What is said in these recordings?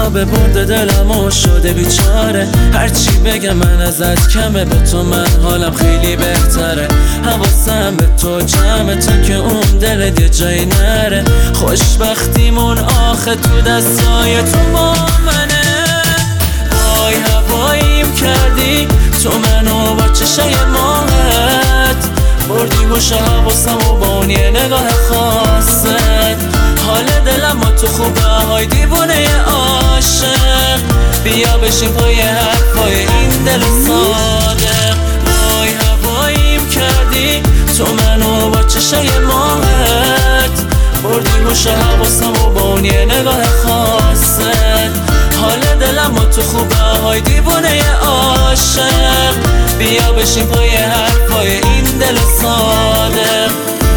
به برد دلمو شده بیچاره. هرچی بگم من ازت کمه، با تو من حالم خیلی بهتره. حواسم به تو جمعه تا که اون دلت یه جایی نره. خوشبختیمون آخه تو دستای تو با منه. وای هواییم کردی تو منو با چشای ماهت، بردی هوش حواسم و با اون یه نگاه خاصت. حال دلم با تو خوبه های دیوونه عاشق. بیا بشین پای حرفای این دل صادق. وای هواییم کردی تو منو با چشای ماهت، بردی هوش حواسم و با اون یه نگاه خاصت. حال دلم با تو خوبه های دیوونه عاشق. بیا بشین پای حرفای این دل صادق.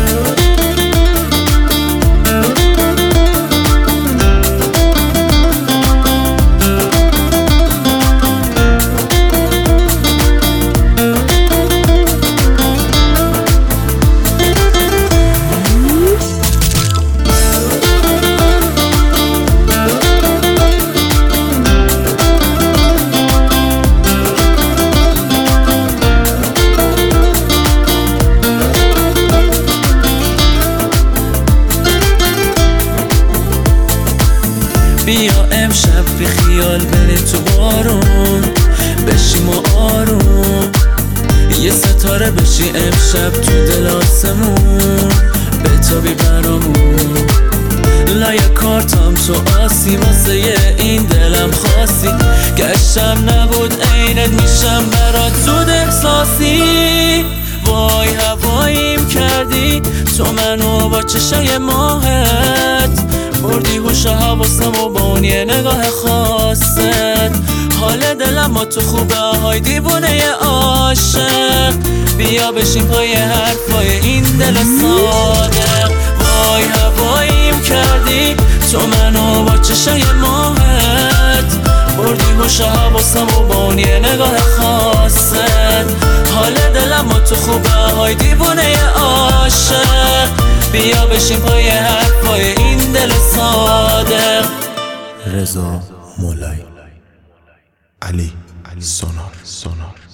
بیا امشب بی خیال بریم تو بارون، بشیم و آروم یه ستاره بشی امشب تو دل آسمون، بتابی برامون. لای کارتام تو آسی واسه این دلم خاصی، گشتم نبود عینت میشم برات زود احساسی. وای هواییم کردی تو منو با چشای ماهت، بردی هوش حواسم و با اون یه نگاه خاصت. حال دلم با تو خوبه های دیوونه عاشق. بیا بشین پای حرفای این دل صادق. وای هواییم کردی تو منو با چشای ماهت، بردی هوش حواسم و با اون یه نگاه خاصت. حال دلم با تو خوبه های دیوونه عاشق. بیا بشین پای حرفای این دل صادق. رضا مولایی، علی سونار.